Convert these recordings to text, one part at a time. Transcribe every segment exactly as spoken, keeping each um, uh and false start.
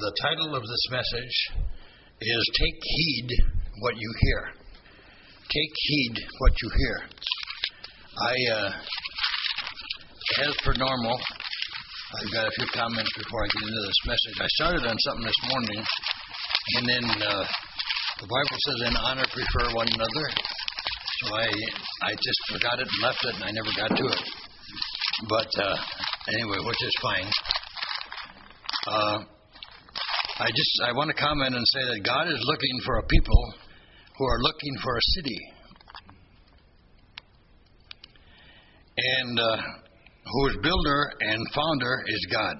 the title of this message is Take Heed What You Hear. Take heed what you hear. I, uh, as per normal, I've got a few comments before I get into this message. I started on something this morning, and then uh, the Bible says, in honor, prefer one another. So I I just forgot it and left it, and I never got to it. But uh, anyway, which is fine. Uh, I just I want to comment and say that God is looking for a people who are looking for a city, and uh, whose builder and founder is God.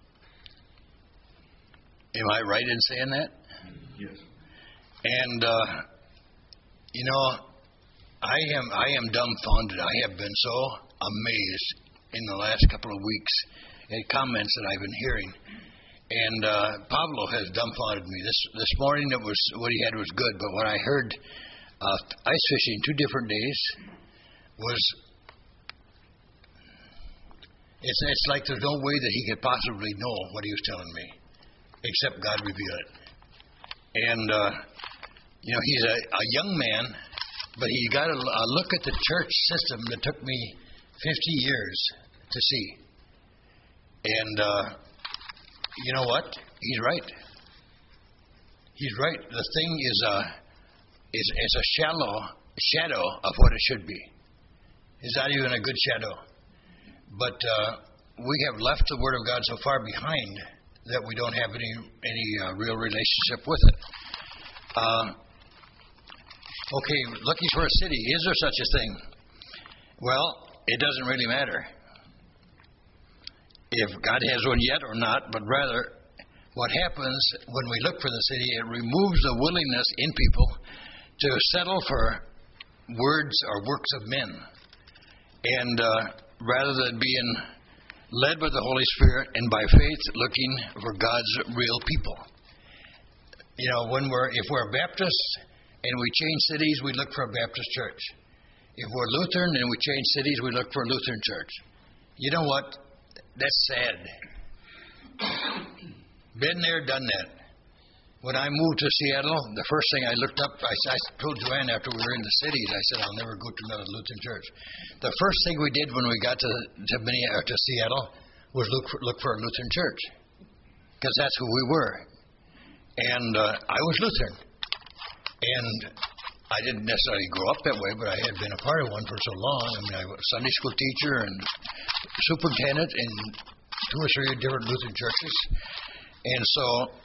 Am I right in saying that? Yes. And uh, you know, I am I am dumbfounded. I have been so amazed in the last couple of weeks at comments that I've been hearing. And uh, Pablo has dumbfounded me. This this morning, it was what he had was good, but what I heard uh, ice fishing two different days was it's it's like there's no way that he could possibly know what he was telling me, except God revealed it. And uh, you know, he's a, a young man, but he got a, a look at the church system that took me fifty years to see. And uh, you know what? He's right. He's right. The thing is a is is a shallow shadow of what it should be. It's not even a good shadow. But uh, we have left the Word of God so far behind that we don't have any any uh, real relationship with it. Uh, okay, looking for a city. Is there such a thing? Well, it doesn't really matter if God has one yet or not, but rather what happens when we look for the city, it removes the willingness in people to settle for words or works of men. And uh, rather than being led by the Holy Spirit and by faith looking for God's real people. You know, when we're if we're Baptists and we change cities, we look for a Baptist church. If we're Lutheran and we change cities, we look for a Lutheran church. You know what? That's sad. Been there, done that. When I moved to Seattle, the first thing I looked up, I, I told Joanne after we were in the cities, I said, I'll never go to another Lutheran church. The first thing we did when we got to to, Minneapolis, to Seattle was look for, look for a Lutheran church, because that's who we were. And uh, I was Lutheran. And I didn't necessarily grow up that way, but I had been a part of one for so long. I mean, I was a Sunday school teacher and superintendent in two or three different Lutheran churches. And so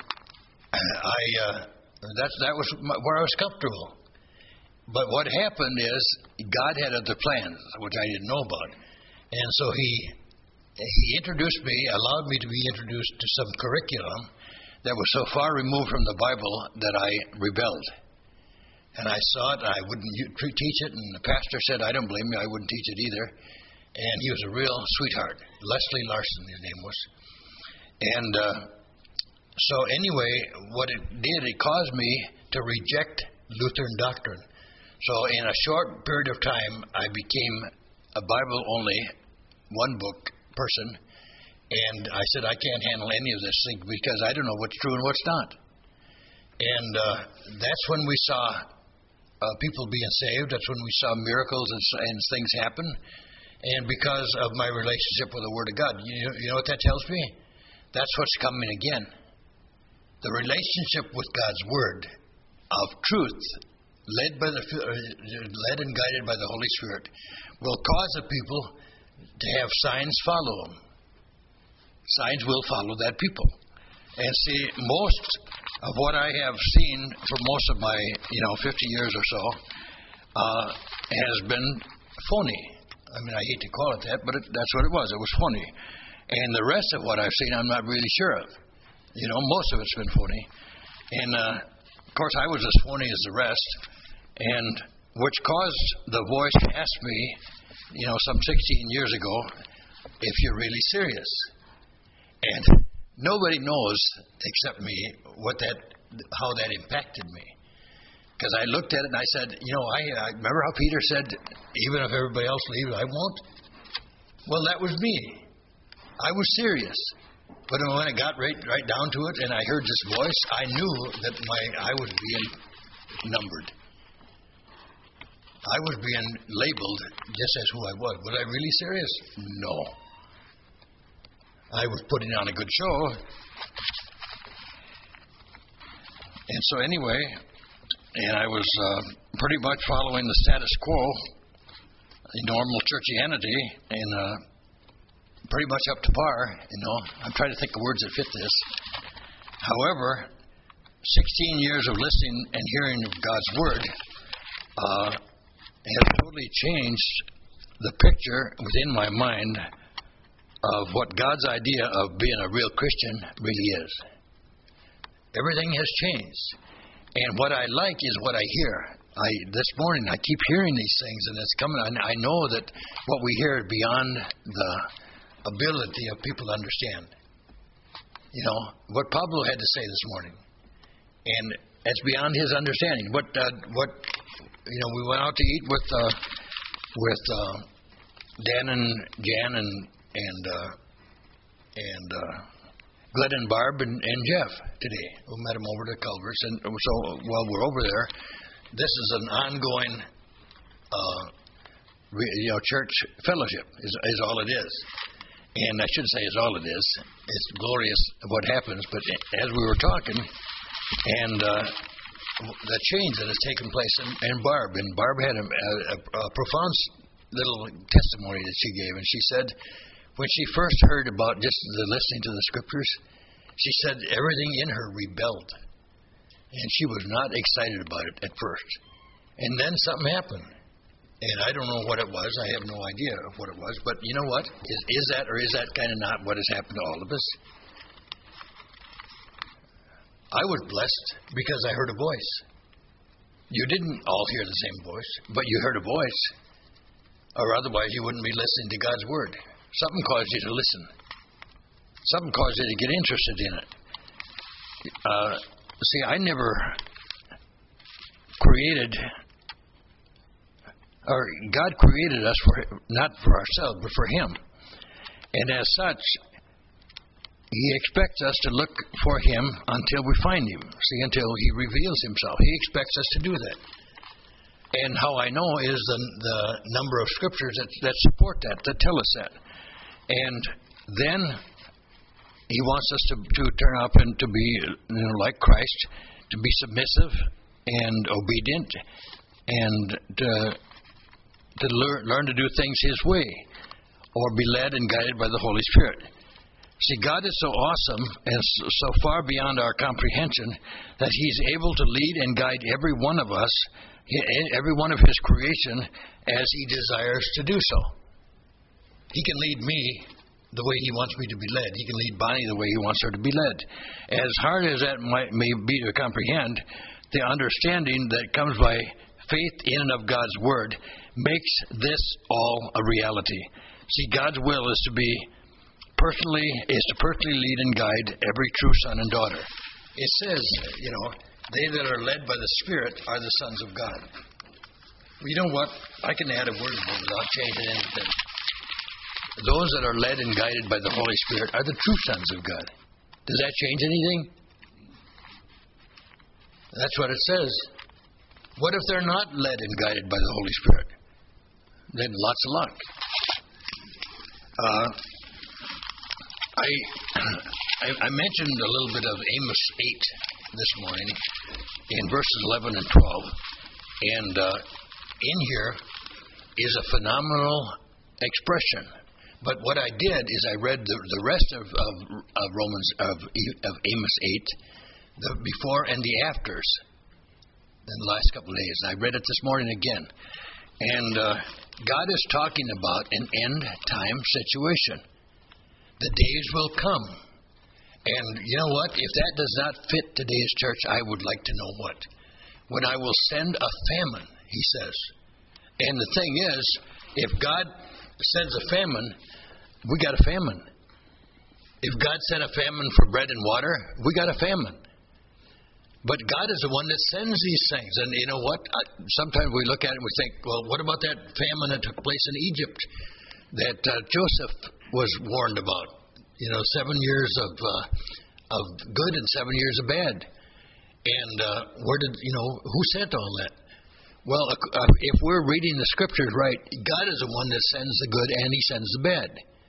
I uh, that's, that was my, where I was comfortable. But what happened is God had other plans, which I didn't know about. And so he he introduced me, allowed me to be introduced to some curriculum that was so far removed from the Bible that I rebelled. And I saw it, and I wouldn't teach it, and the pastor said, I don't blame you, I wouldn't teach it either. And he was a real sweetheart. Leslie Larson, his name was. And uh, so anyway, what it did, it caused me to reject Lutheran doctrine. So in a short period of time, I became a Bible-only, one-book person, and I said, I can't handle any of this thing because I don't know what's true and what's not. And uh, that's when we saw Uh, people being saved. That's when we saw miracles and, and things happen. And because of my relationship with the Word of God. You know, you know what that tells me? That's what's coming again. The relationship with God's Word of truth, led by the led and guided by the Holy Spirit, will cause the people to have signs follow them. Signs will follow that people. And see, most of what I have seen for most of my, you know, fifty years or so, uh, has been phony. I mean, I hate to call it that, but it, that's what it was. It was phony. And the rest of what I've seen, I'm not really sure of. You know, most of it's been phony. And, uh, of course, I was as phony as the rest, and which caused the voice to ask me, you know, some sixteen years ago, if you're really serious. And nobody knows except me what that, how that impacted me. Because I looked at it and I said, you know, I, I remember how Peter said, even if everybody else leaves, I won't. Well, that was me. I was serious. But when I got right right down to it, and I heard this voice, I knew that my I was being numbered. I was being labeled just as who I was. Was I really serious? No. I was putting on a good show. And so anyway, and I was uh, pretty much following the status quo, the normal churchianity, and uh, pretty much up to par, you know. I'm trying to think of words that fit this. However, sixteen years of listening and hearing of God's Word uh, have totally changed the picture within my mind of what God's idea of being a real Christian really is. Everything has changed. And what I like is what I hear. I this morning, I keep hearing these things, and it's coming. I, I know that what we hear is beyond the ability of people to understand. You know, what Pablo had to say this morning. And it's beyond his understanding. What, uh, what you know, we went out to eat with uh, with uh, Dan and Jan and, and, uh, and uh, Glenn and Barb and, and Jeff today. We met them over at Culver's. And so while we're over there, this is an ongoing uh, re, you know, church fellowship is, is all it is. And I should say is all it is. It's glorious what happens. But as we were talking, and uh, the change that has taken place in, in Barb, and Barb had a, a, a profound little testimony that she gave. And she said, when she first heard about just the listening to the scriptures, she said everything in her rebelled. And she was not excited about it at first. And then something happened. And I don't know what it was. I have no idea of what it was. But you know what? Is, is that or is that kind of not what has happened to all of us? I was blessed because I heard a voice. You didn't all hear the same voice, but you heard a voice. Or otherwise you wouldn't be listening to God's Word. Something caused you to listen. Something caused you to get interested in it. Uh, see, I never created, or God created us for not for ourselves, but for Him. And as such, He expects us to look for Him until we find Him. See, until He reveals Himself. He expects us to do that. And how I know is the, the number of scriptures that, that support that, that tell us that. And then He wants us to, to turn up and to be, you know, like Christ, to be submissive and obedient, and to, to learn, learn to do things His way, or be led and guided by the Holy Spirit. See, God is so awesome and so, so far beyond our comprehension that He's able to lead and guide every one of us, every one of His creation, as He desires to do so. He can lead me the way He wants me to be led. He can lead Bonnie the way He wants her to be led. As hard as that might, may be to comprehend, the understanding that comes by faith in and of God's Word makes this all a reality. See, God's will is to be personally, is to personally lead and guide every true son and daughter. It says, you know, they that are led by the Spirit are the sons of God. Well, you know what? I can add a word without changing anything. Those that are led and guided by the Holy Spirit are the true sons of God. Does that change anything? That's what it says. What if they're not led and guided by the Holy Spirit? Then lots of luck. Uh, I, I I mentioned a little bit of Amos eight this morning in verses eleven and twelve. And uh, in here is a phenomenal expression. But what I did is I read the, the rest of, of, of Romans of, of Amos eight, the before and the afters, in the last couple of days. And I read it this morning again. And uh, God is talking about an end time situation. The days will come. And you know what? If that does not fit today's church, I would like to know what. When I will send a famine, He says. And the thing is, if God sends a famine, we got a famine. If God sent a famine for bread and water, we got a famine. But God is the one that sends these things. And you know what? I, sometimes we look at it and we think, well, what about that famine that took place in Egypt that uh, Joseph was warned about? You know, seven years of uh, of good and seven years of bad. And uh, where did, you know, who sent all that? Well, uh, if we're reading the scriptures right, God is the one that sends the good and he sends the bad.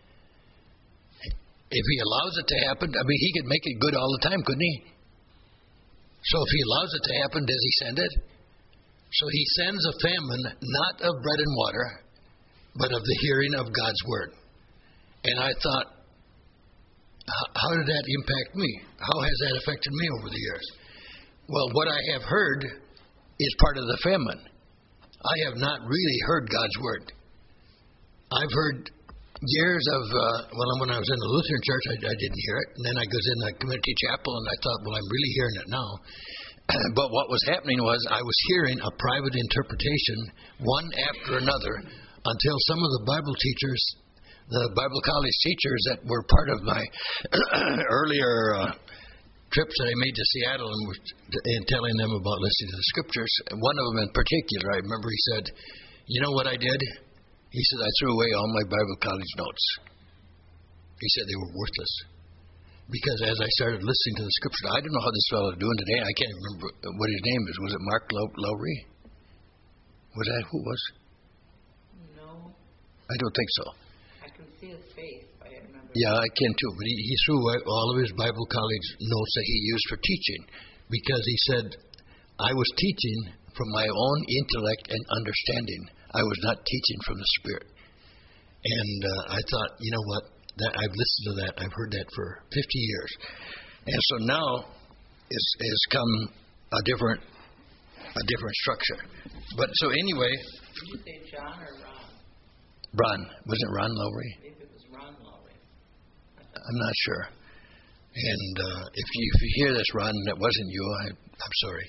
If he allows it to happen, I mean, he could make it good all the time, couldn't he? So if he allows it to happen, does he send it? So he sends a famine, not of bread and water, but of the hearing of God's word. And I thought, how did that impact me? How has that affected me over the years? Well, what I have heard is part of the famine. I have not really heard God's word. I've heard years of, uh, well, when I was in the Lutheran church, I, I didn't hear it. And then I was in the community chapel, and I thought, well, I'm really hearing it now. But what was happening was I was hearing a private interpretation, one after another, until some of the Bible teachers, the Bible college teachers that were part of my earlier uh, trips that I made to Seattle and, was, and telling them about listening to the scriptures, one of them in particular, I remember he said, you know what I did? He said, I threw away all my Bible college notes. He said they were worthless. Because as I started listening to the scripture, I don't know how this fellow is doing today. I can't remember what his name is. Was it Mark Low- Lowry? Was that who it was? No. I don't think so. I can see his face. I remember. Yeah, I can too. But he, he threw away all of his Bible college notes that he used for teaching. Because he said, I was teaching from my own intellect and understanding. I was not teaching from the Spirit. And uh, I thought, you know what? That I've listened to that. I've heard that for fifty years. And so now is has come a different a different structure. But so anyway. Did you say John or Ron? Ron. Was it Ron Lowry? I think it was Ron Lowry. I'm not sure. And uh, if you if you hear this, Ron, that wasn't you, I, I'm sorry.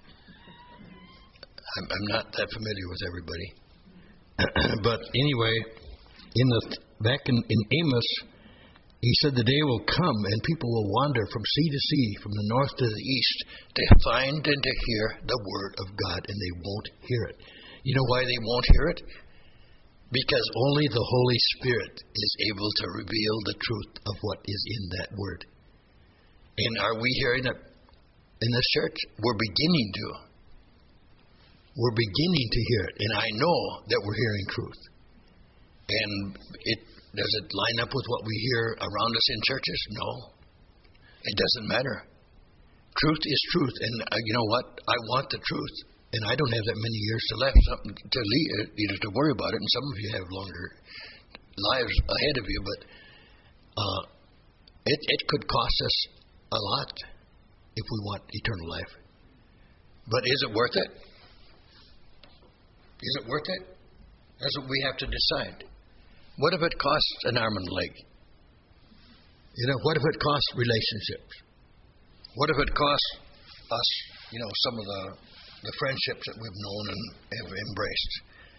I'm, I'm not that familiar with everybody. But anyway, in the back in, in Amos, he said the day will come and people will wander from sea to sea, from the north to the east, to find and to hear the word of God, and they won't hear it. You know why they won't hear it? Because only the Holy Spirit is able to reveal the truth of what is in that word. And are we hearing it in this church? We're beginning to. We're beginning to hear it, and I know that we're hearing truth. And it does it line up with what we hear around us in churches? No. It doesn't matter. Truth is truth, and uh, you know what? I want the truth, and I don't have that many years to left something to lead, either to worry about it, and some of you have longer lives ahead of you, but uh, it, it could cost us a lot if we want eternal life. But is it worth it? Is it worth it? That's what we have to decide. What if it costs an arm and a leg? You know, what if it costs relationships? What if it costs us, you know, some of the, the friendships that we've known and have embraced?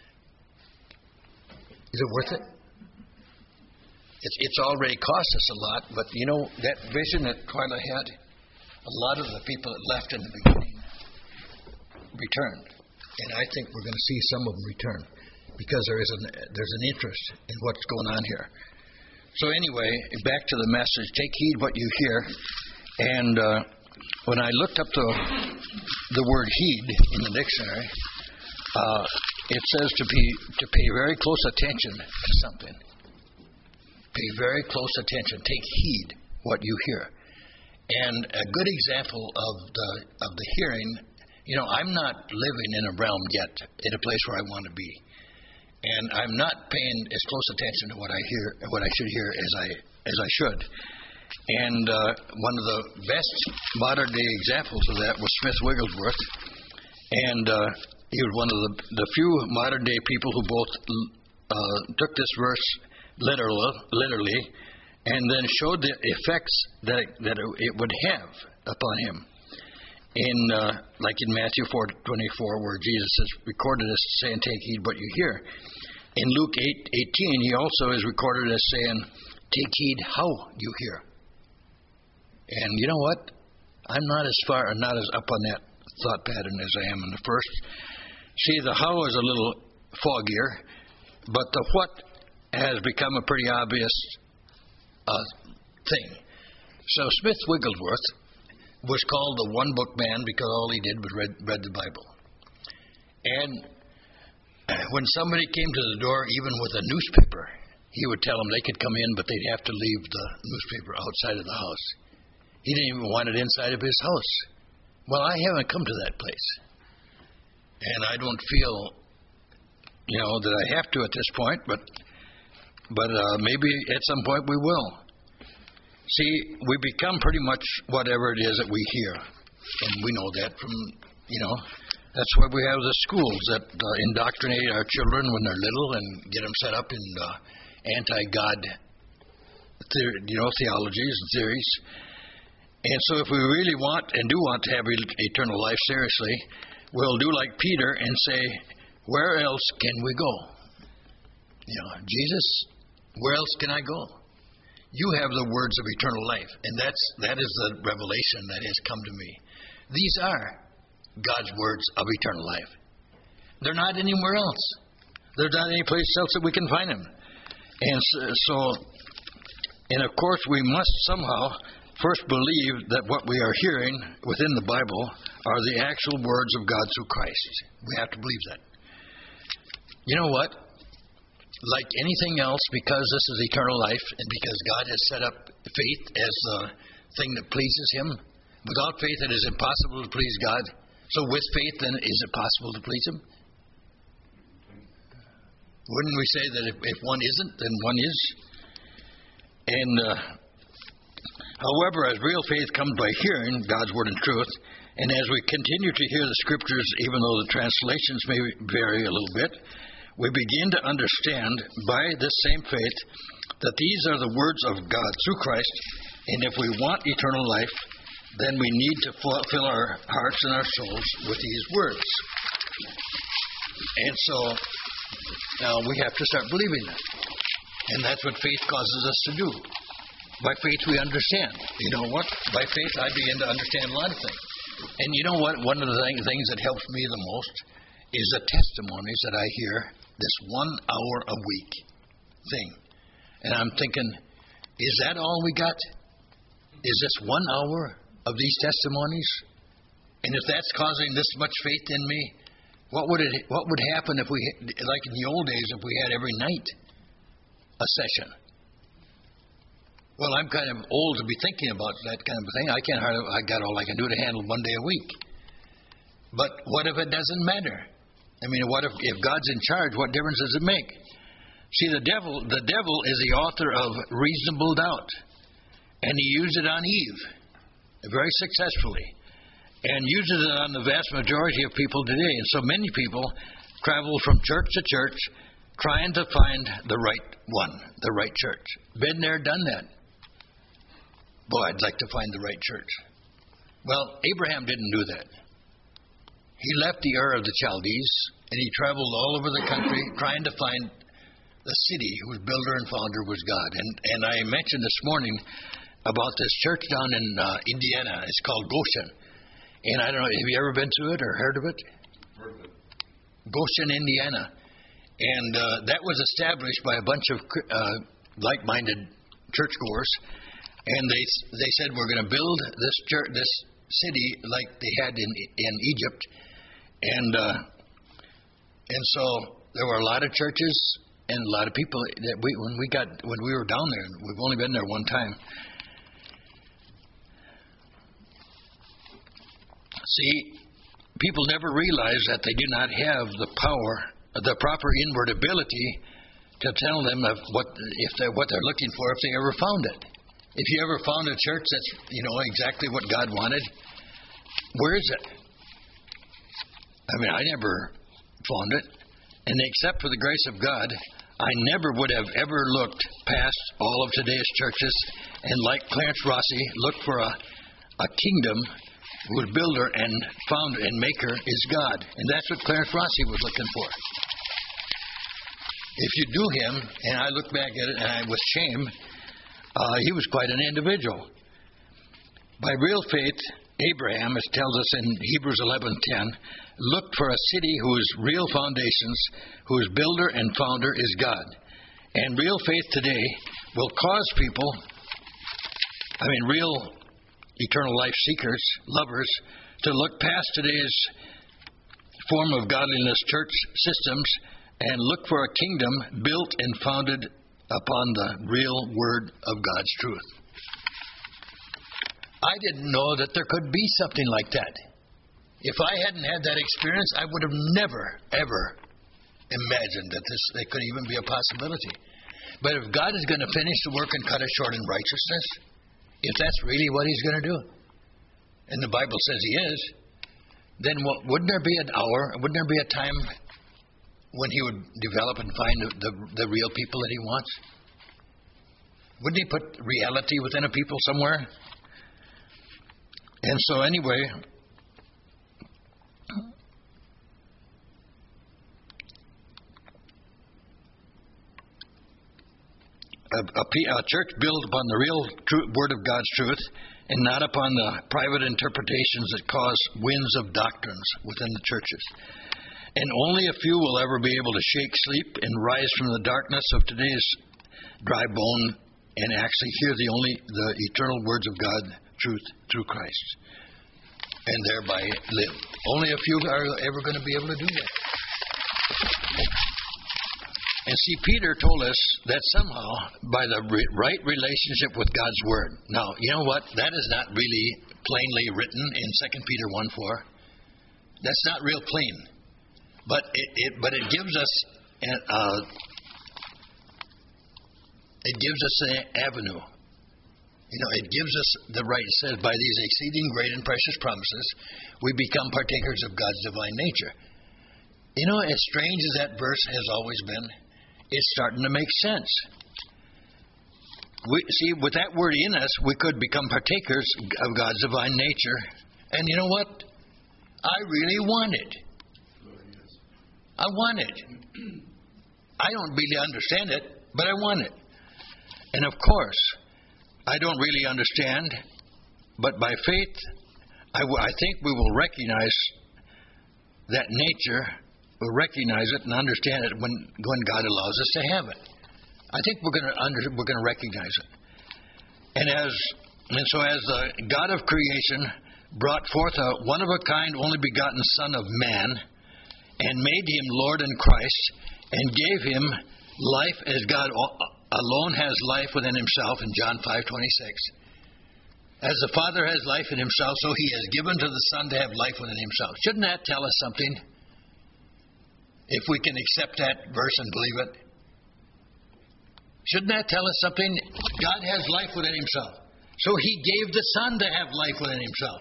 Is it worth it? It's, it's already cost us a lot, but you know, that vision that Twyla had, a lot of the people that left in the beginning returned. And I think we're going to see some of them return because there is an, there's an interest in what's going on here. So anyway, back to the message. Take heed what you hear. And uh, when I looked up the, the word heed in the dictionary, uh, it says to be to pay very close attention to something. Pay very close attention. Take heed what you hear. And a good example of the of the hearing. You know, I'm not living in a realm yet, in a place where I want to be, and I'm not paying as close attention to what I hear, what I should hear, as I as I should. And uh, one of the best modern day examples of that was Smith Wigglesworth, and uh, he was one of the the few modern day people who both uh, took this verse literally, literally, and then showed the effects that that it would have upon him. In uh, like in Matthew four twenty-four, where Jesus is recorded as saying, "Take heed what you hear." In Luke eight eighteen, he also is recorded as saying, "Take heed how you hear." And you know what? I'm not as far, not as up on that thought pattern as I am in the first. See, the how is a little foggier, but the what has become a pretty obvious uh, thing. So Smith Wigglesworth was called the one-book man because all he did was read, read the Bible. And when somebody came to the door, even with a newspaper, he would tell them they could come in, but they'd have to leave the newspaper outside of the house. He didn't even want it inside of his house. Well, I haven't come to that place. And I don't feel, you know, that I have to at this point, but but uh, maybe at some point we will. See, we become pretty much whatever it is that we hear. And we know that from, you know, that's why we have the schools that uh, indoctrinate our children when they're little and get them set up in uh, anti-God, theory, you know, theologies and theories. And so if we really want and do want to have eternal life seriously, we'll do like Peter and say, where else can we go? You know, Jesus, where else can I go? You have the words of eternal life, and that's that is the revelation that has come to me. These are God's words of eternal life. They're not anywhere else. They're not any place else that we can find them. And so, and of course, we must somehow first believe that what we are hearing within the Bible are the actual words of God through Christ. We have to believe that. You know what? Like anything else, because this is eternal life and because God has set up faith as the thing that pleases Him, without faith it is impossible to please God. So with faith, then, is it possible to please Him? Wouldn't we say that if, if one isn't, then one is? And, uh, however, as real faith comes by hearing God's word and truth, and as we continue to hear the Scriptures, even though the translations may vary a little bit, we begin to understand by this same faith that these are the words of God through Christ, and if we want eternal life, then we need to fill our hearts and our souls with these words. And so now we have to start believing that. And that's what faith causes us to do. By faith we understand. You know what? By faith I begin to understand a lot of things. And you know what? One of the things that helps me the most is the testimonies that I hear, this one hour a week thing. And I'm thinking, is that all we got? Is this one hour of these testimonies? And if that's causing this much faith in me, what would it? What would happen if we, like in the old days, if we had every night a session? Well, I'm kind of old to be thinking about that kind of thing. I can't hardly, I got all I can do to handle one day a week. But what if it doesn't matter? I mean, what if, if God's in charge, what difference does it make? See, the devil, the devil is the author of reasonable doubt. And he used it on Eve very successfully. And uses it on the vast majority of people today. And so many people travel from church to church trying to find the right one, the right church. Been there, done that. Boy, I'd like to find the right church. Well, Abraham didn't do that. He left the Ur of the Chaldees, and he traveled all over the country trying to find the city whose builder and founder was God. And and I mentioned this morning about this church down in uh, Indiana. It's called Goshen. And I don't know, have you ever been to it or heard of it? Heard of it. Goshen, Indiana. And uh, that was established by a bunch of uh, like-minded churchgoers. And they they said, we're going to build this church, this city like they had in in Egypt. And uh, and so there were a lot of churches and a lot of people that we when we got when we were down there. We've only been there one time. See, people never realize that they do not have the power, the proper inward ability to tell them of what if they're what they're looking for if they ever found it. If you ever found a church that's you know exactly what God wanted, where is it? I mean, I never found it. And except for the grace of God, I never would have ever looked past all of today's churches and, like Clarence Rossi, looked for a, a kingdom whose builder and founder and maker is God. And that's what Clarence Rossi was looking for. If you do him, and I look back at it and I with shame, uh, he was quite an individual. By real faith, Abraham, as tells us in Hebrews eleven ten, looked for a city whose real foundations, whose builder and founder is God. And real faith today will cause people I mean, real eternal life seekers, lovers, to look past today's form of godliness church systems and look for a kingdom built and founded upon the real word of God's truth. I didn't know that there could be something like that. If I hadn't had that experience, I would have never, ever imagined that this that could even be a possibility. But if God is going to finish the work and cut it short in righteousness, if that's really what He's going to do, and the Bible says He is, then what, wouldn't there be an hour, wouldn't there be a time when He would develop and find the, the, the real people that He wants? Wouldn't He put reality within a people somewhere? And so anyway, a, a, a church built upon the real true, word of God's truth and not upon the private interpretations that cause winds of doctrines within the churches. And only a few will ever be able to shake sleep and rise from the darkness of today's dry bone and actually hear the only the eternal words of God, truth, through Christ, and thereby live. Only a few are ever going to be able to do that. And see, Peter told us that somehow by the re- right relationship with God's Word. Now, you know what? That is not really plainly written in Second Peter one four. That's not real plain. But it, it but it gives us an, uh, it gives us an avenue. You know, it gives us the right. It says, by these exceeding great and precious promises, we become partakers of God's divine nature. You know, as strange as that verse has always been, it's starting to make sense. We see, with that word in us, we could become partakers of God's divine nature. And you know what? I really want it. I want it. I don't really understand it, but I want it. And of course, I don't really understand, but by faith, I, w- I think we will recognize that nature, we'll recognize it and understand it when, when God allows us to have it. I think we're going to under, we're going to recognize it. And as and so as the God of creation brought forth a one of a kind, only begotten Son of Man, and made Him Lord and Christ, and gave Him life as God alone has life within Himself in John five twenty-six. As the Father has life in Himself, so He has given to the Son to have life within Himself. Shouldn't that tell us something? If we can accept that verse and believe it. Shouldn't that tell us something? God has life within Himself. So He gave the Son to have life within Himself.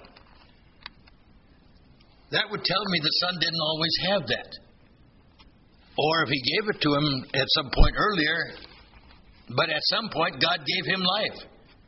That would tell me the Son didn't always have that. Or if He gave it to Him at some point earlier, but at some point God gave Him life.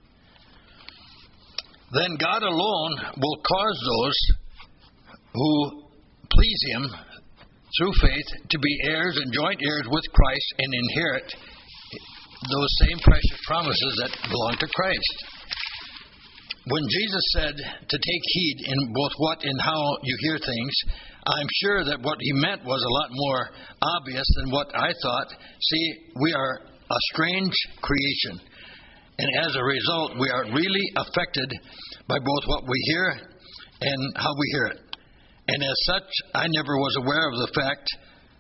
Then God alone will cause those who please Him through faith to be heirs and joint heirs with Christ and inherit those same precious promises that belong to Christ. When Jesus said to take heed in both what and how you hear things, I'm sure that what He meant was a lot more obvious than what I thought. See, we are a strange creation, and as a result, we are really affected by both what we hear and how we hear it. And as such, I never was aware of the fact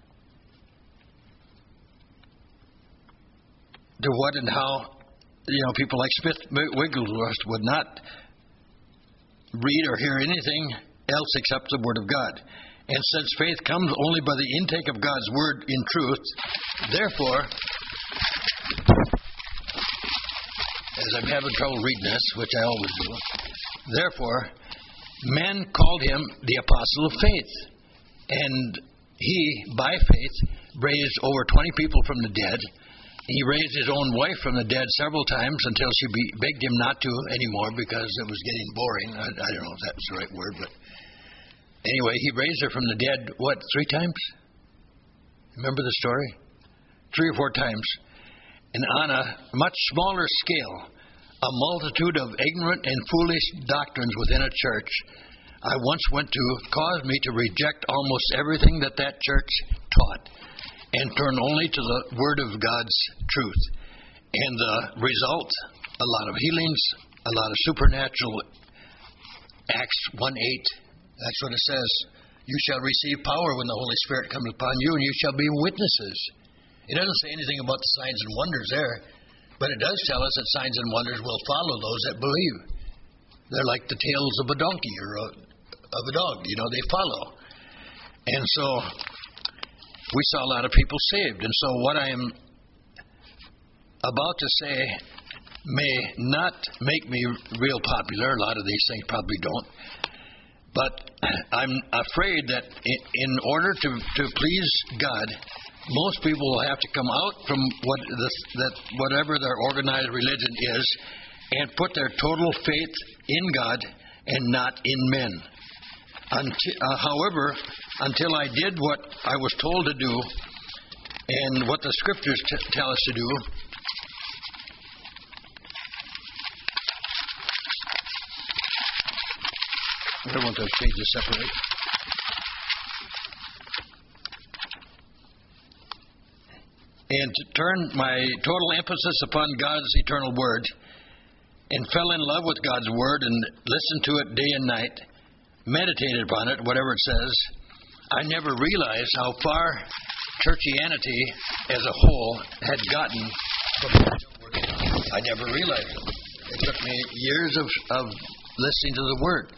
to what and how, you know, people like Smith Wigglesworth would not read or hear anything else except the Word of God. And since faith comes only by the intake of God's Word in truth, therefore, as I'm having trouble reading this, which I always do, therefore, men called Him the Apostle of Faith. And He, by faith, raised over twenty people from the dead. He raised His own wife from the dead several times until she be, begged Him not to anymore because it was getting boring. I, I don't know if that was the right word, but anyway, He raised her from the dead, what, three times? Remember the story? Three or four times. And on a much smaller scale, a multitude of ignorant and foolish doctrines within a church I once went to caused me to reject almost everything that that church taught and turn only to the Word of God's truth. And the result, a lot of healings, a lot of supernatural. Acts one eight, that's what it says. You shall receive power when the Holy Spirit comes upon you, and you shall be witnesses. It doesn't say anything about the signs and wonders there, but it does tell us that signs and wonders will follow those that believe. They're like the tails of a donkey or a, of a dog. You know, they follow. And so we saw a lot of people saved. And so what I am about to say may not make me real popular. A lot of these things probably don't. But I'm afraid that in order to, to please God, most people will have to come out from what the, that whatever their organized religion is and put their total faith in God and not in men. Until, uh, however, until I did what I was told to do and what the Scriptures t- tell us to do, I don't want those pages separate. And to turn my total emphasis upon God's eternal Word and fell in love with God's Word and listened to it day and night, meditated upon it, whatever it says, I never realized how far churchianity as a whole had gotten from the Word of God. I never realized it. It took me years of, of listening to the Word.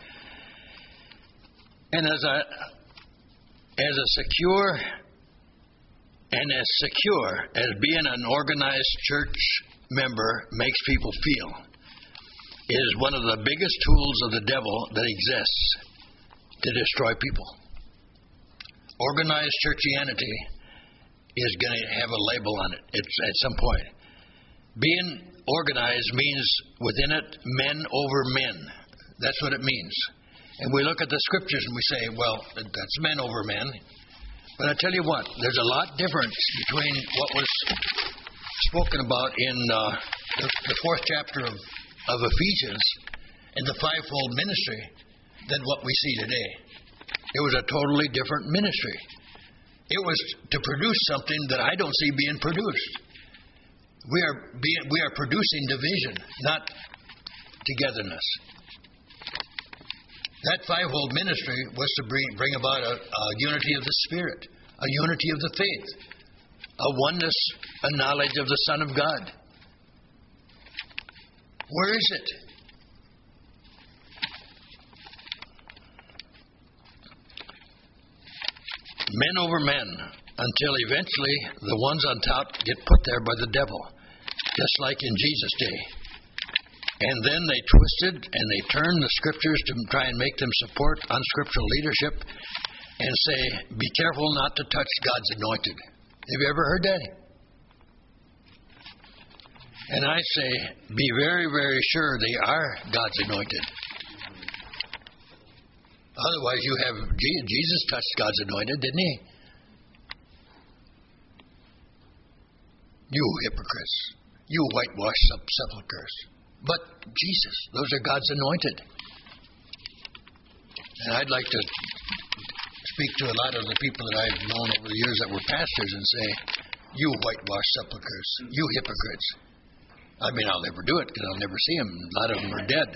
And as a as a secure and as secure as being an organized church member makes people feel, is one of the biggest tools of the devil that exists to destroy people. Organized churchianity is going to have a label on it it's, at some point. Being organized means within it men over men. That's what it means. And we look at the Scriptures and we say, well, that's men over men. But I tell you what, there's a lot difference between what was spoken about in uh, the, the fourth chapter of, of Ephesians and the fivefold ministry than what we see today. It was a totally different ministry. It was to produce something that I don't see being produced. We are being, we are producing division, not togetherness. That fivefold ministry was to bring, bring about a, a unity of the Spirit, a unity of the faith, a oneness, a knowledge of the Son of God. Where is it? Men over men, until eventually the ones on top get put there by the devil, just like in Jesus' day. And then they twisted and they turned the Scriptures to try and make them support unscriptural leadership and say, be careful not to touch God's anointed. Have you ever heard that? And I say, be very, very sure they are God's anointed. Otherwise, you have Jesus touched God's anointed, didn't he? You hypocrites. You whitewashed sepulchres. But Jesus, those are God's anointed. And I'd like to speak to a lot of the people that I've known over the years that were pastors and say, you whitewashed sepulchres, you hypocrites. I mean, I'll never do it because I'll never see them. A lot of them are dead.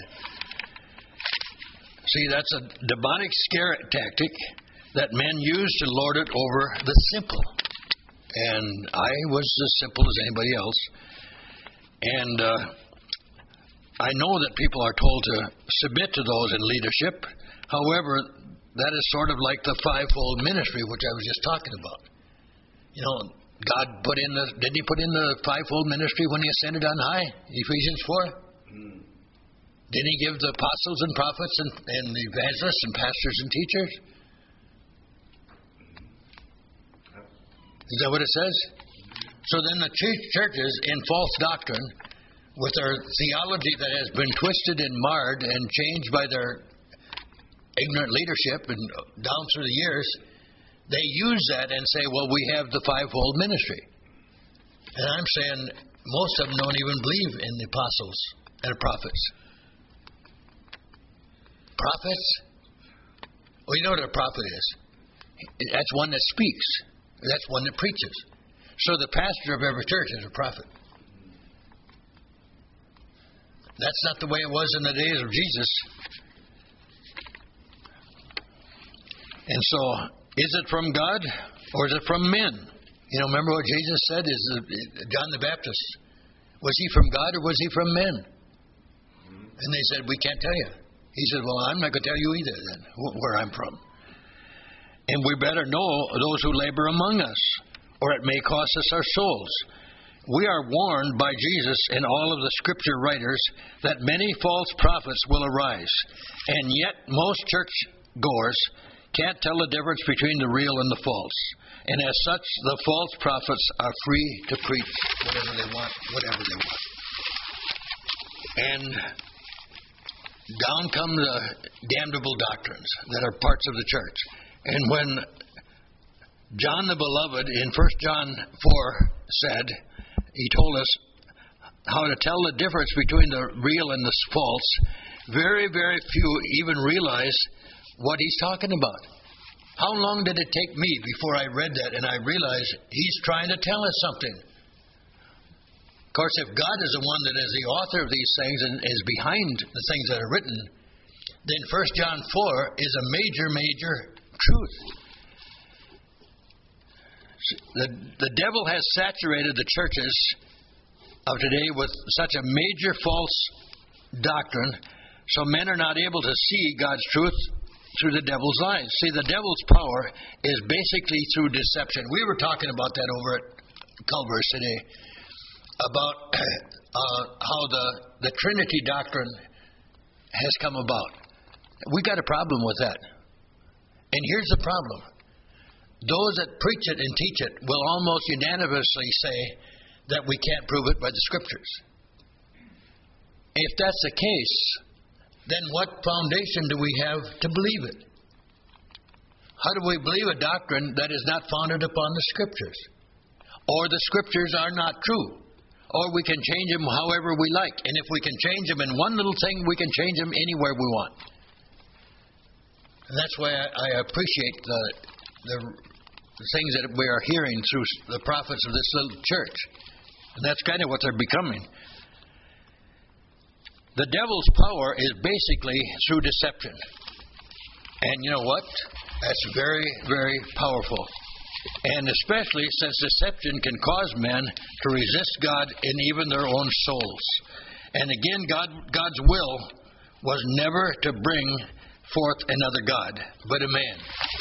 See, that's a demonic scare tactic that men use to lord it over the simple. And I was as simple as anybody else. And uh, I know that people are told to submit to those in leadership. However, that is sort of like the fivefold ministry, which I was just talking about. You know, God put in the, didn't he put in the fivefold ministry when he ascended on high? Ephesians four? Mm. Didn't he give the apostles and prophets and, and the evangelists and pastors and teachers? Is that what it says? So then the churches in false doctrine, with their theology that has been twisted and marred and changed by their ignorant leadership and down through the years, they use that and say, well, we have the fivefold ministry. And I'm saying most of them don't even believe in the apostles and the prophets. Prophets? Well, you know what a prophet is. That's one that speaks. That's one that preaches. So the pastor of every church is a prophet. That's not the way it was in the days of Jesus. And so, is it from God or is it from men? You know, remember what Jesus said? Is it John the Baptist? Was he from God or was he from men? And they said, we can't tell you. He said, well, I'm not going to tell you either then, where I'm from. And we better know those who labor among us, or it may cost us our souls. We are warned by Jesus and all of the Scripture writers that many false prophets will arise. And yet, most church-goers can't tell the difference between the real and the false. And as such, the false prophets are free to preach whatever they want, whatever they want. And down come the damnable doctrines that are parts of the church. And when John the Beloved in First John four said, he told us how to tell the difference between the real and the false, very, very few even realize what he's talking about. How long did it take me before I read that and I realized he's trying to tell us something? Of course, if God is the one that is the author of these things and is behind the things that are written, then First John four is a major, major truth. The, the devil has saturated the churches of today with such a major false doctrine, so men are not able to see God's truth through the devil's eyes. See, the devil's power is basically through deception. We were talking about that over at Culver's today, about uh, how the, the Trinity doctrine has come about. We got a problem with that. And here's the problem. Those that preach it and teach it will almost unanimously say that we can't prove it by the Scriptures. If that's the case, then what foundation do we have to believe it? How do we believe a doctrine that is not founded upon the Scriptures? Or the Scriptures are not true? Or we can change them however we like. And if we can change them in one little thing, we can change them anywhere we want. And that's why I, I appreciate the, the, the things that we are hearing through the prophets of this little church. And that's kind of what they're becoming. The devil's power is basically through deception. And you know what? That's very, very powerful. And especially since deception can cause men to resist God in even their own souls. And again, God, God's will was never to bring forth another God, but a man.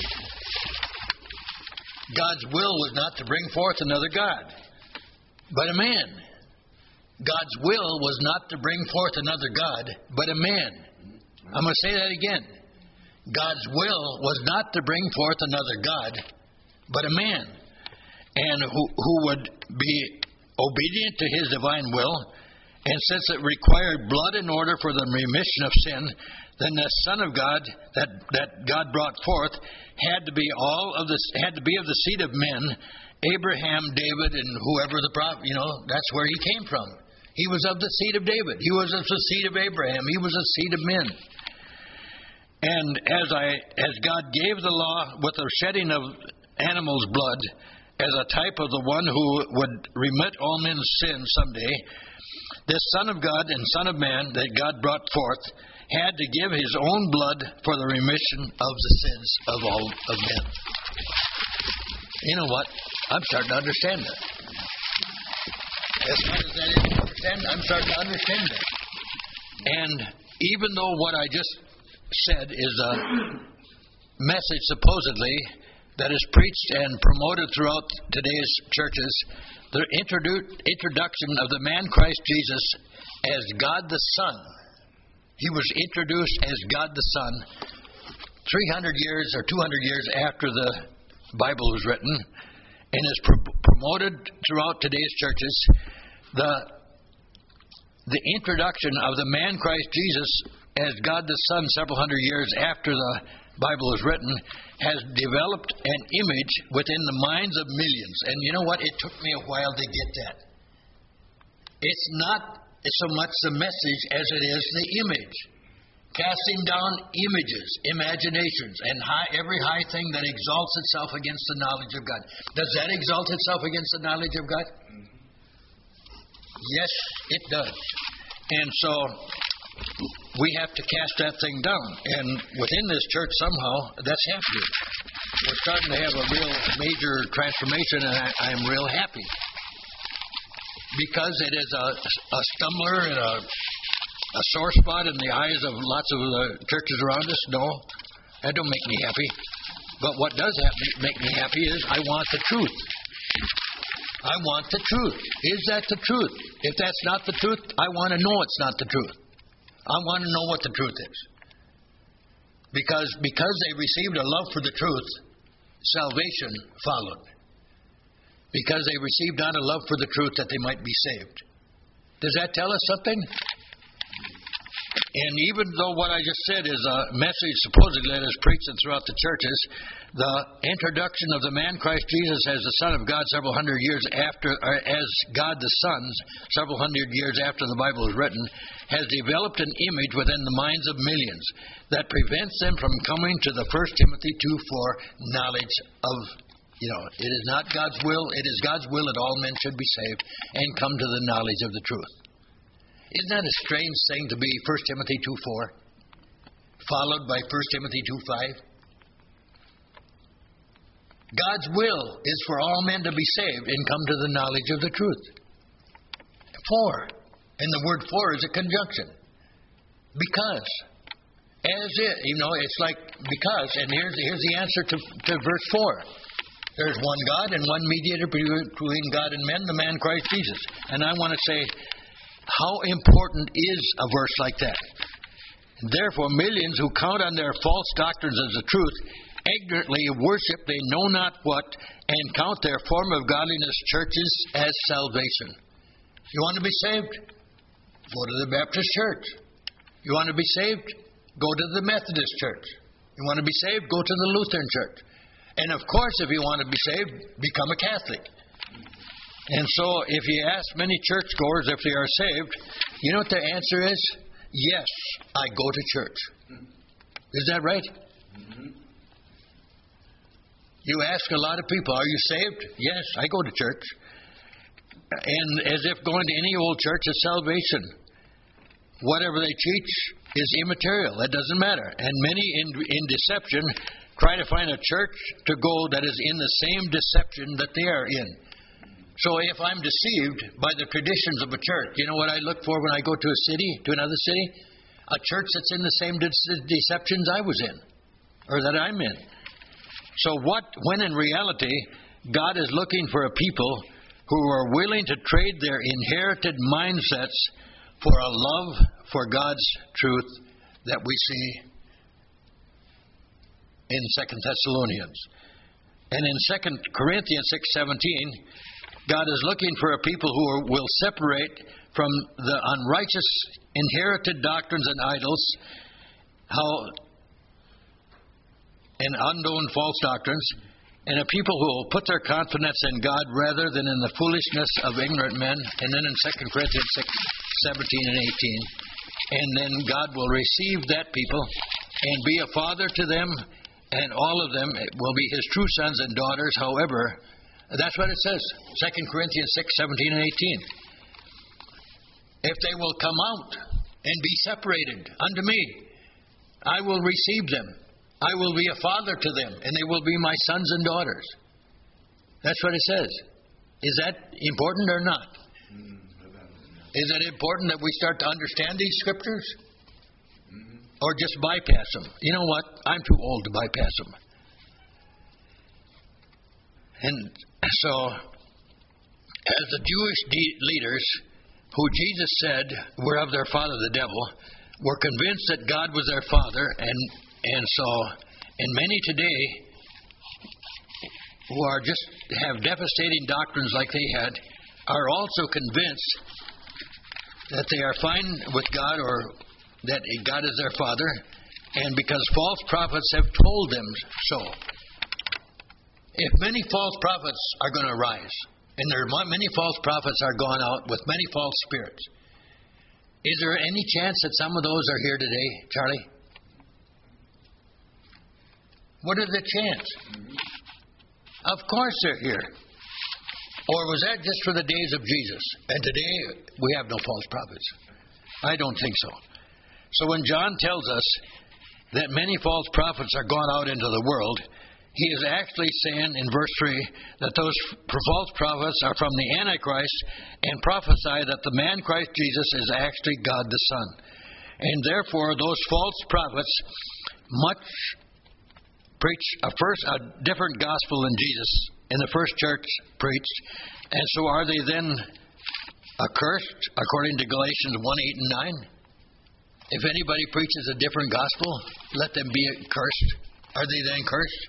God's will was not to bring forth another God, but a man. God's will was not to bring forth another God, but a man. I'm going to say that again. God's will was not to bring forth another God, but a man. And who, who would be obedient to his divine will. And since it required blood in order for the remission of sin, then the Son of God that, that God brought forth had to be all of the had to be of the seed of men, Abraham, David, and whoever the prophet, you know, that's where he came from. He was of the seed of David. He was of the seed of Abraham. He was the seed of men. And as I as God gave the law with the shedding of animals' blood as a type of the one who would remit all men's sins someday, this Son of God and Son of Man that God brought forth had to give his own blood for the remission of the sins of all of men. You know what? I'm starting to understand that. As hard as that is to understand, I'm starting to understand that. And even though what I just said is a message supposedly that is preached and promoted throughout today's churches, the introdu- introduction of the man Christ Jesus as God the Son. He was introduced as God the Son three hundred years or two hundred years after the Bible was written, and is pro- promoted throughout today's churches. The, the introduction of the man Christ Jesus as God the Son several hundred years after the Bible was written has developed an image within the minds of millions. And you know what? It took me a while to get that. It's not so much the message as it is the image. Casting down images, imaginations, and high, every high thing that exalts itself against the knowledge of God. Does that exalt itself against the knowledge of God? Mm-hmm. Yes, it does. And so we have to cast that thing down. And within this church, somehow, that's happening. We're starting to have a real major transformation, and I, I'm real happy. Because it is a, a stumbler and a, a sore spot in the eyes of lots of the churches around us? No, that don't make me happy. But what does happen, make me happy is I want the truth. I want the truth. Is that the truth? If that's not the truth, I want to know it's not the truth. I want to know what the truth is. Because because they received a love for the truth, salvation followed. Because they received not a love for the truth that they might be saved. Does that tell us something? And even though what I just said is a message supposedly that is preached throughout the churches, the introduction of the man Christ Jesus as the Son of God several hundred years after, or as God the Son, several hundred years after the Bible was written, has developed an image within the minds of millions that prevents them from coming to the First Timothy two four knowledge of, you know, it is not God's will, it is God's will that all men should be saved and come to the knowledge of the truth. Isn't that a strange thing to be First Timothy two four, followed by First Timothy two five? God's will is for all men to be saved and come to the knowledge of the truth. For, and the word for is a conjunction. Because. As it, you know, it's like because, and here's, here's the answer to, to verse four. There's one God and one mediator between God and men, the man Christ Jesus. And I want to say, how important is a verse like that? Therefore, millions who count on their false doctrines as the truth, ignorantly worship they know not what, and count their form of godliness churches as salvation. You want to be saved? Go to the Baptist church. You want to be saved? Go to the Methodist church. You want to be saved? Go to the Lutheran church. And of course, if you want to be saved, become a Catholic. And so, if you ask many churchgoers if they are saved, you know what their answer is? Yes, I go to church. Is that right? Mm-hmm. You ask a lot of people, are you saved? Yes, I go to church. And as if going to any old church is salvation. Whatever they teach is immaterial. That doesn't matter. And many in, in deception try to find a church to go that is in the same deception that they are in. So if I'm deceived by the traditions of a church, you know what I look for when I go to a city, to another city? A church that's in the same de- deceptions I was in, or that I'm in. So what, when in reality, God is looking for a people who are willing to trade their inherited mindsets for a love for God's truth that we see in Second Thessalonians. And in Second Corinthians six seventeen, God is looking for a people who are, will separate from the unrighteous inherited doctrines and idols, how and unknown false doctrines, and a people who will put their confidence in God rather than in the foolishness of ignorant men. And then in Second Corinthians six seventeen and eighteen, and then God will receive that people and be a father to them, and all of them will be His true sons and daughters. However, that's what it says, Second Corinthians six seventeen and eighteen. If they will come out and be separated unto me, I will receive them. I will be a father to them, and they will be my sons and daughters. That's what it says. Is that important or not? Is it important that we start to understand these scriptures? Or just bypass them? You know what? I'm too old to bypass them. And so, as the Jewish de- leaders, who Jesus said were of their father the devil, were convinced that God was their father, and and so, and many today who are just have devastating doctrines like they had, are also convinced that they are fine with God, or that God is their father, and because false prophets have told them so. If many false prophets are going to arise, and there are many false prophets are gone out with many false spirits, is there any chance that some of those are here today, Charlie? What is the chance? Of course they're here. Or was that just for the days of Jesus? And today we have no false prophets. I don't think so. So when John tells us that many false prophets are gone out into the world, he is actually saying in verse three that those false prophets are from the Antichrist and prophesy that the man Christ Jesus is actually God the Son. And therefore, those false prophets much preach a first a different gospel than Jesus in the first church preached. And so are they then accursed according to Galatians one, eight, and nine? If anybody preaches a different gospel, let them be accursed. Are they then cursed?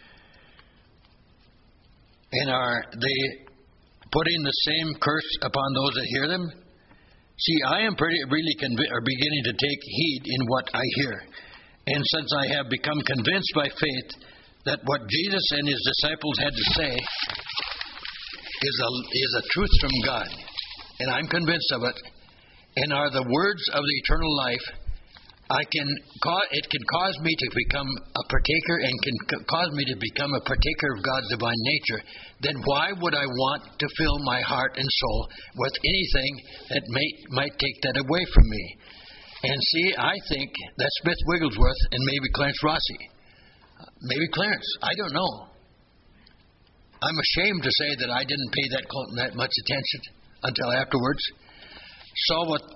And are they putting the same curse upon those that hear them? See, I am pretty really convi- or beginning to take heed in what I hear. And since I have become convinced by faith that what Jesus and his disciples had to say is a, is a truth from God, and I'm convinced of it, and are the words of the eternal life, I can ca- it can cause me to become a partaker and can c- cause me to become a partaker of God's divine nature, then why would I want to fill my heart and soul with anything that may, might take that away from me? And see, I think that Smith Wigglesworth and maybe Clarence Rossi, maybe Clarence, I don't know. I'm ashamed to say that I didn't pay that, that much attention until afterwards. Saw what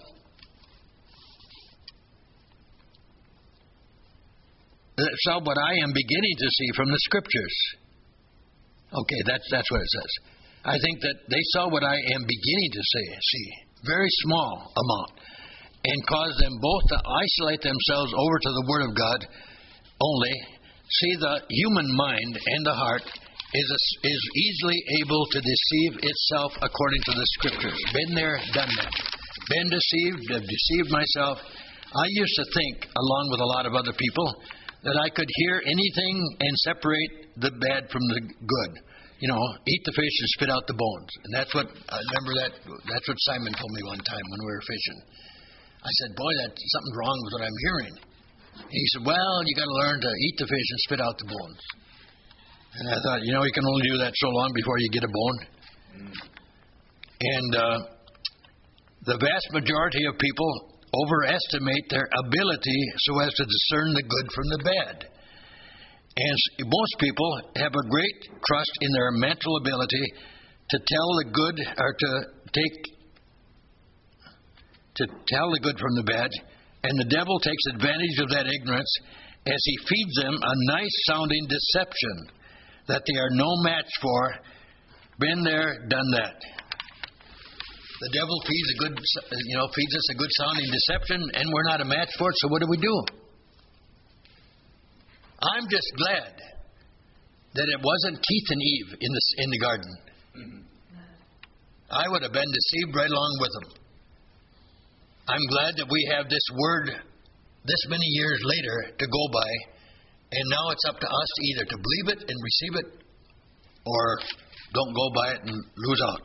saw what I am beginning to see from the Scriptures. Okay, that's that's what it says. I think that they saw what I am beginning to say, see, very small amount, and caused them both to isolate themselves over to the Word of God only. See, the human mind and the heart is a, is easily able to deceive itself according to the Scriptures. Been there, done that. Been deceived, have deceived myself. I used to think, along with a lot of other people, that I could hear anything and separate the bad from the good. You know, eat the fish and spit out the bones. And that's what, I remember that, that's what Simon told me one time when we were fishing. I said, boy, that something's wrong with what I'm hearing. And he said, well, you got to learn to eat the fish and spit out the bones. And I thought, you know, you can only do that so long before you get a bone. Mm. And uh, the vast majority of people overestimate their ability so as to discern the good from the bad. And most people have a great trust in their mental ability to tell the good or to take to tell the good from the bad, and the devil takes advantage of that ignorance as he feeds them a nice sounding deception that they are no match for. Been there, done that. The devil feeds a good, you know, feeds us a good sounding deception, and we're not a match for it. So what do we do? I'm just glad that it wasn't Keith and Eve in the in the garden. Mm-hmm. I would have been deceived right along with them. I'm glad that we have this word this many years later to go by, and now it's up to us either to believe it and receive it, or don't go by it and lose out.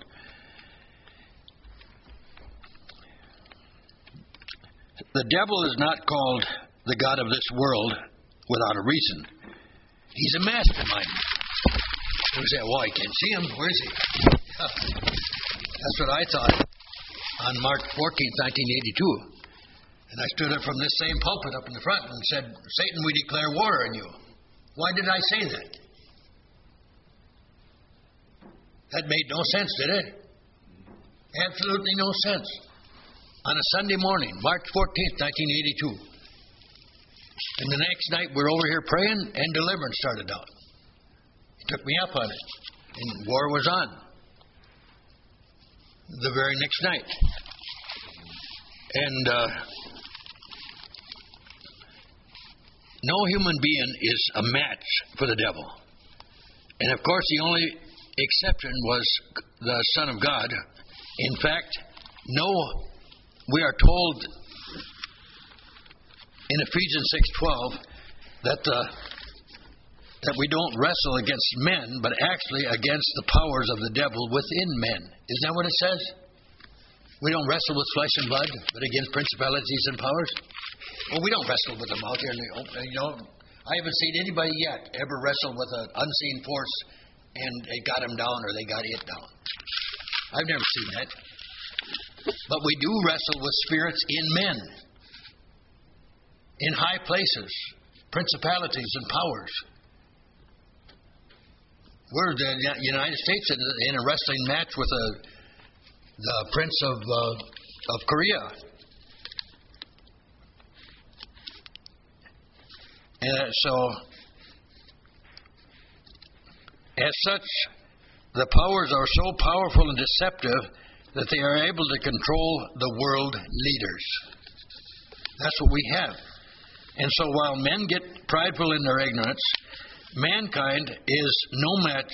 The devil is not called the god of this world without a reason. He's a mastermind. You say, well, I can't see him. Where is he? That's what I thought on March fourteenth, nineteen eighty-two. And I stood up from this same pulpit up in the front and said, Satan, we declare war on you. Why did I say that? That made no sense, did it? Absolutely no sense. On a Sunday morning, March fourteenth, nineteen eighty-two. And the next night we're over here praying and deliverance started out. He took me up on it. And war was on. The very next night. And uh, no human being is a match for the devil. And of course the only exception was the Son of God. In fact, no, we are told in Ephesians six twelve that the that we don't wrestle against men, but actually against the powers of the devil within men. Isn't that what it says? We don't wrestle with flesh and blood, but against principalities and powers. Well, we don't wrestle with them out here in the open. You know, I haven't seen anybody yet ever wrestle with an unseen force and it got him down or they got it down. I've never seen that. But we do wrestle with spirits in men, in high places, principalities and powers. We're the United States in a wrestling match with a, the Prince of uh, of Korea. And so, as such, the powers are so powerful and deceptive that they are able to control the world leaders. That's what we have. And so while men get prideful in their ignorance, mankind is no match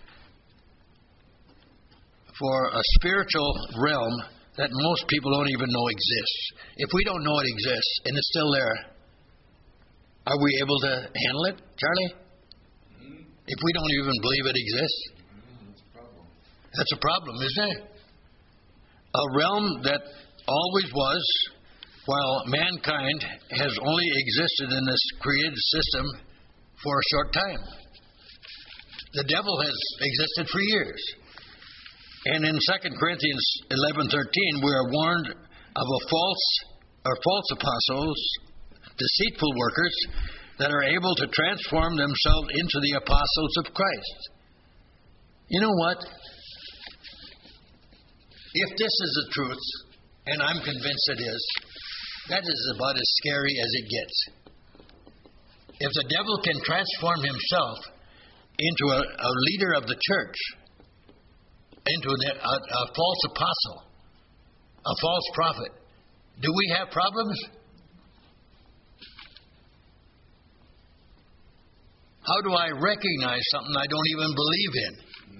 for a spiritual realm that most people don't even know exists. If we don't know it exists and it's still there, are we able to handle it, Charlie? Mm-hmm. If we don't even believe it exists? Mm-hmm. That's a problem. That's a problem, isn't it? A realm that always was, while mankind has only existed in this created system for a short time. The devil has existed for years. And in Second Corinthians eleven thirteen, we are warned of a false or false apostles, deceitful workers that are able to transform themselves into the apostles of Christ. You know what? If this is the truth, and I'm convinced it is, that is about as scary as it gets. If the devil can transform himself into a, a leader of the church, into a, a, a false apostle, a false prophet, do we have problems? How do I recognize something I don't even believe in?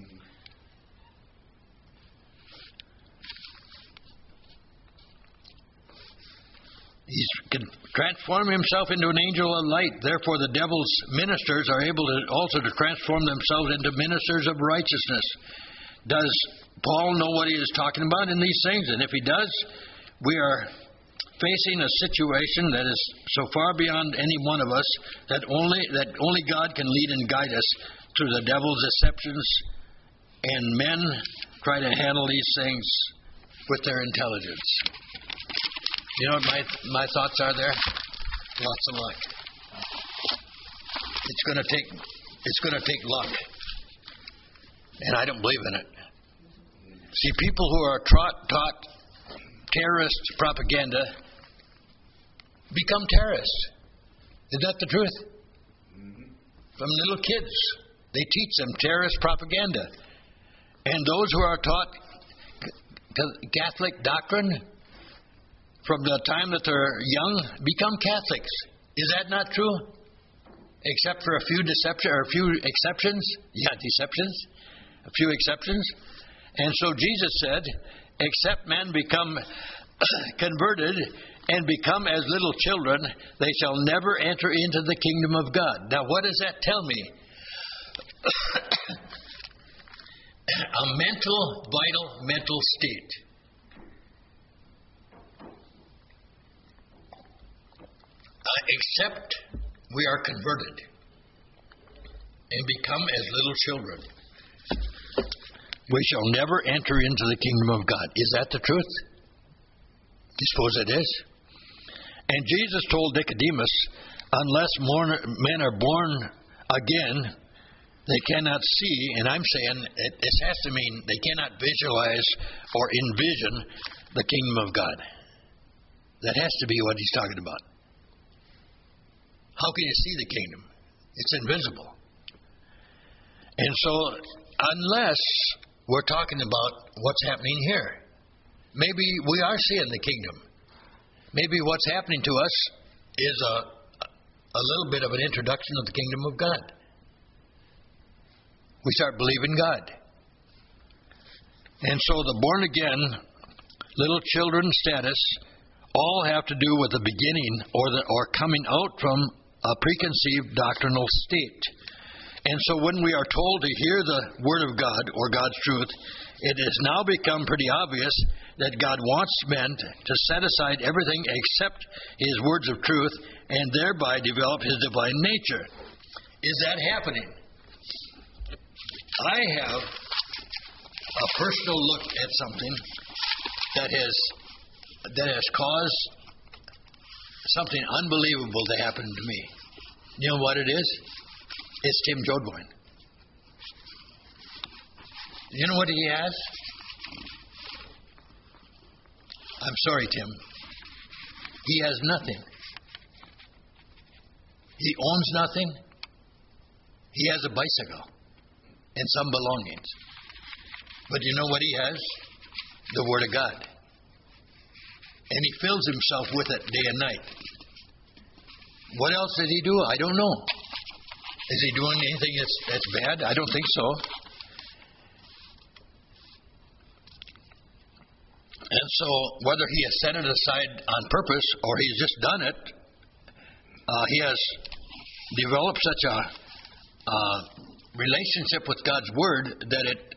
He can transform himself into an angel of light. Therefore, the devil's ministers are able to also to transform themselves into ministers of righteousness. Does Paul know what he is talking about in these things? And if he does, we are facing a situation that is so far beyond any one of us that only that only God can lead and guide us through the devil's deceptions, and men try to handle these things with their intelligence. You know what my my thoughts are there? Lots of luck. It's going to take it's going to take luck, and I don't believe in it. See, people who are taught, taught terrorist propaganda become terrorists. Is that the truth? Mm-hmm. From little kids, they teach them terrorist propaganda, and those who are taught Catholic doctrine from the time that they're young, become Catholics. Is that not true? Except for a few deception or a few exceptions. Yeah, deceptions. A few exceptions. And so Jesus said, except men become converted and become as little children, they shall never enter into the kingdom of God. Now, what does that tell me? A mental, vital mental state. Uh, except we are converted and become as little children, we shall never enter into the kingdom of God. Is that the truth? I suppose it is. And Jesus told Nicodemus, unless more men are born again, they cannot see. And I'm saying it, it has to mean they cannot visualize or envision the kingdom of God. That has to be what he's talking about. How can you see the kingdom? It's invisible. And so, unless we're talking about what's happening here, maybe we are seeing the kingdom. Maybe what's happening to us is a, a little bit of an introduction of the kingdom of God. We start believing God. And so the born again, little children status, all have to do with the beginning or the or coming out from a preconceived doctrinal state. And so when we are told to hear the Word of God or God's truth, it has now become pretty obvious that God wants men to set aside everything except His words of truth and thereby develop His divine nature. Is that happening? I have a personal look at something that has that has caused something unbelievable to happen to me. You know what it is? It's Tim Jodwine. You know what he has? I'm sorry, Tim. He has nothing. He owns nothing. He has a bicycle and some belongings. But you know what he has? The Word of God. And he fills himself with it day and night. What else does he do? I don't know. Is he doing anything that's, that's bad? I don't think so. And so, whether he has set it aside on purpose or he's just done it, uh, he has developed such a uh, relationship with God's Word that it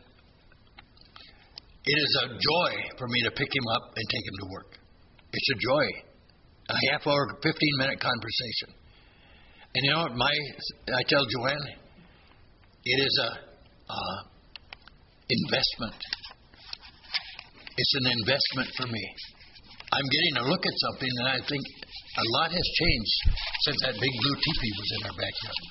it is a joy for me to pick him up and take him to work. It's a joy. A half hour, fifteen minute conversation. And you know what? My I tell Joanne, it is a uh, investment. It's an investment for me. I'm getting a look at something, and I think a lot has changed since that big blue teepee was in our backyard.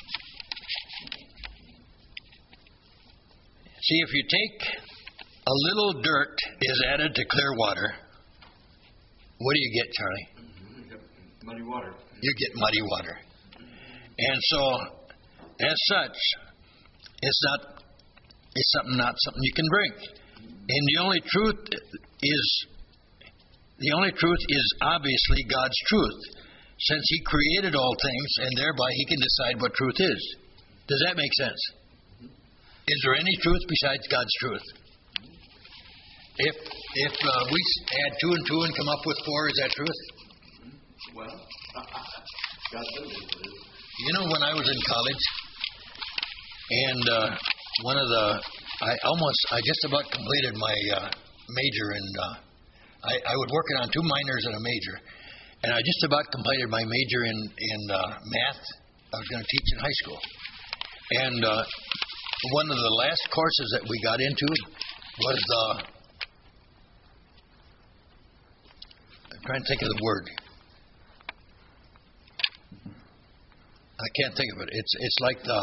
See, if you take a little dirt is added to clear water, what do you get, Charlie? Mm-hmm. You get muddy water. You get muddy water. And so, as such, it's not it's something not something you can drink. And the only truth is the only truth is obviously God's truth, since He created all things, and thereby He can decide what truth is. Does that make sense? Is there any truth besides God's truth? If if uh, we add two and two and come up with four, is that truth? Well, God says it is. You know, when I was in college, and uh, one of the, I almost, I just about completed my uh, major in, uh, I, I was working on two minors and a major, and I just about completed my major in, in uh, math. I was going to teach in high school. And uh, one of the last courses that we got into was, uh, I'm trying to think of the word. I can't think of it. It's it's like the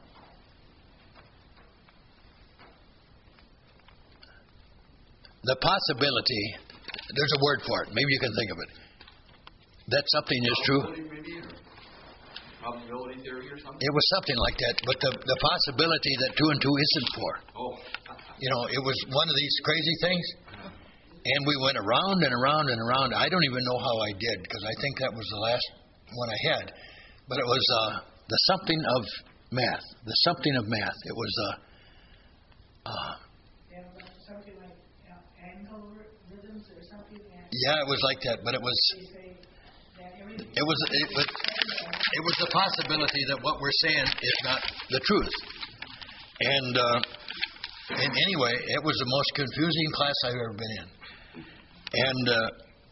the possibility. There's a word for it. Maybe you can think of it. That something is true. Maybe, or probability theory or something. It was something like that. But the the possibility that two and two isn't four. Oh. You know, it was one of these crazy things. And we went around and around and around. I don't even know how I did, because I think that was the last one I had. But it was uh, the something of math. The something of math. It was uh, uh, Yeah, something like uh, angle rhythms or something. And yeah, it was like that. But it was they say that everything. it was it was it was the possibility that what we're saying is not the truth. And uh, and anyway, it was the most confusing class I've ever been in. And uh,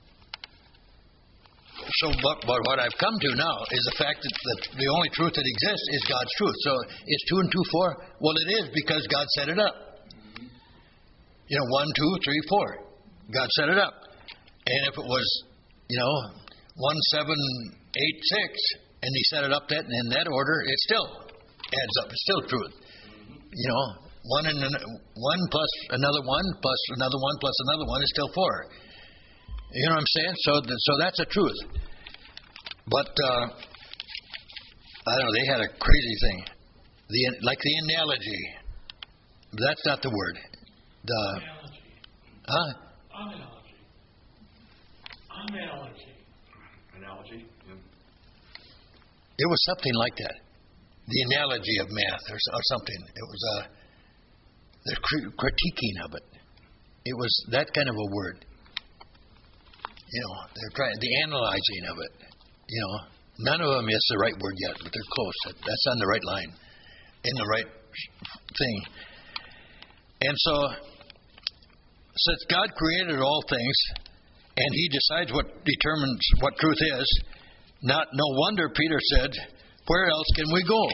so, but, but what I've come to now is the fact that the, the only truth that exists is God's truth. So, is two and two four? Well, it is, because God set it up. You know, one, two, three, four. God set it up. And if it was, you know, one, seven, eight, six, and He set it up that in that order, it still adds up. It's still truth. You know, one and an, one plus another one plus another one plus another one is still four. You know what I'm saying? So, th- so that's a truth. But uh, I don't know. They had a crazy thing, the like the analogy. That's not the word. The Analogy. huh? Analogy. Analogy. Analogy. Yeah. It was something like that. The analogy of math, or, or something. It was uh, the cri- critiquing of it. It was that kind of a word. You know, they're trying the analyzing of it. You know, none of them is the right word yet, but they're close. That's on the right line, in the right thing. And so, since God created all things, and He decides what determines what truth is, not no wonder Peter said, "Where else can we go?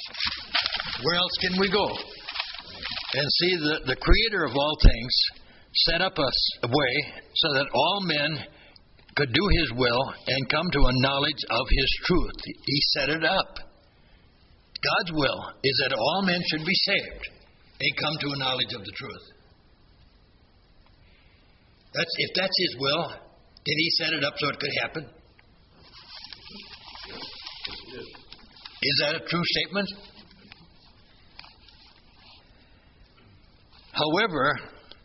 Where else can we go?" And see, the the Creator of all things set up a s- a way so that all men could do His will and come to a knowledge of His truth. He set it up. God's will is that all men should be saved and come to a knowledge of the truth. That's, if that's His will, did He set it up so it could happen? Is that a true statement? However,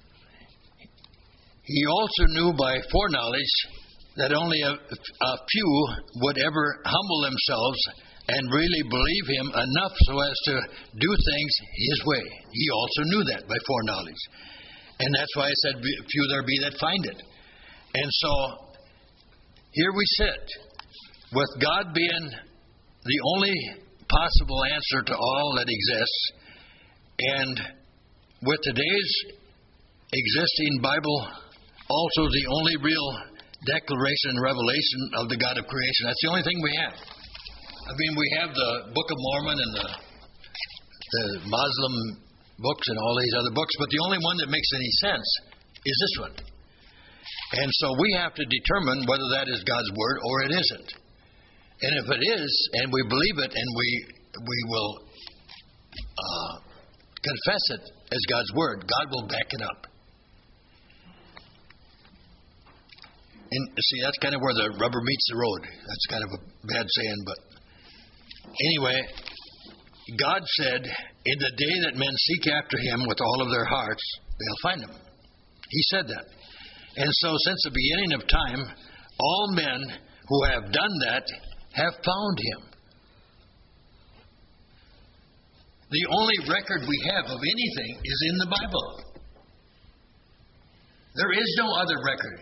He also knew by foreknowledge that only a, a few would ever humble themselves and really believe Him enough so as to do things His way. He also knew that by foreknowledge. And that's why I said, few there be that find it. And so, here we sit, with God being the only possible answer to all that exists, and with today's existing Bible also the only real declaration and revelation of the God of creation. That's the only thing we have. I mean, we have the Book of Mormon and the, the Muslim books and all these other books, but the only one that makes any sense is this one. And so we have to determine whether that is God's Word or it isn't. And if it is, and we believe it, and we we will uh, confess it as God's Word, God will back it up. And see, that's kind of where the rubber meets the road. That's kind of a bad saying, but anyway, God said, in the day that men seek after Him with all of their hearts, they'll find Him. He said that. And so since the beginning of time, all men who have done that have found Him. The only record we have of anything is in the Bible. There is no other record.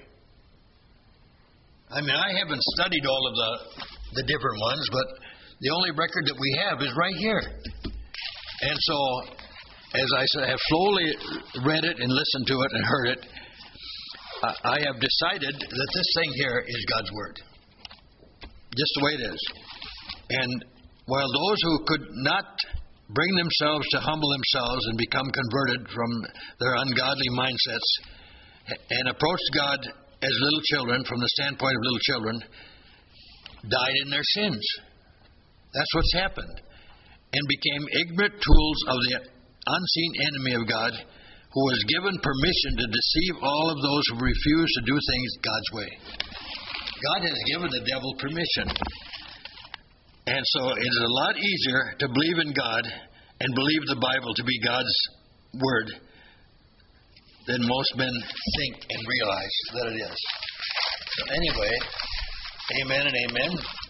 I mean, I haven't studied all of the, the different ones, but the only record that we have is right here. And so, as I said, I have slowly read it and listened to it and heard it. I have decided that this thing here is God's Word. Just the way it is. And while those who could not bring themselves to humble themselves and become converted from their ungodly mindsets and approach God as little children, from the standpoint of little children, died in their sins. That's what's happened. And became ignorant tools of the unseen enemy of God, who was given permission to deceive all of those who refuse to do things God's way. God has given the devil permission. And so it is a lot easier to believe in God and believe the Bible to be God's Word than most men think and realize that it is. So anyway, amen and amen.